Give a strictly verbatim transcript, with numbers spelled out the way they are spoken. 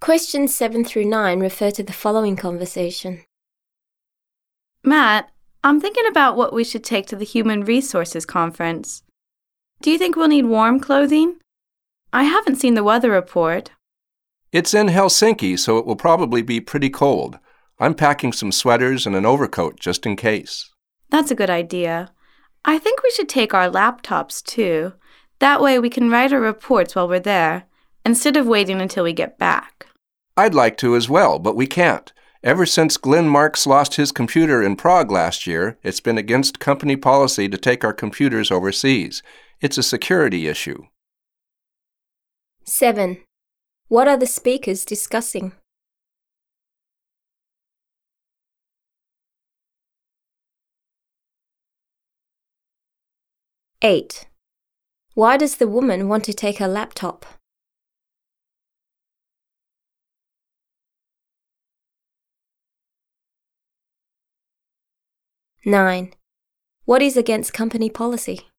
Questions seven through nine refer to the following conversation. Matt, I'm thinking about what we should take to the Human Resources Conference. Do you think we'll need warm clothing? I haven't seen the weather report. It's in Helsinki, so it will probably be pretty cold. I'm packing some sweaters and an overcoat just in case. That's a good idea. I think we should take our laptops, too. That way we can write our reports while we're there, instead of waiting until we get back. I'd like to as well, but we can't. Ever since Glenn Marks lost his computer in Prague last year, it's been against company policy to take our computers overseas. It's a security issue. seven. What are the speakers discussing? eight. Why does the woman want to take her laptop? nine. What is against company policy?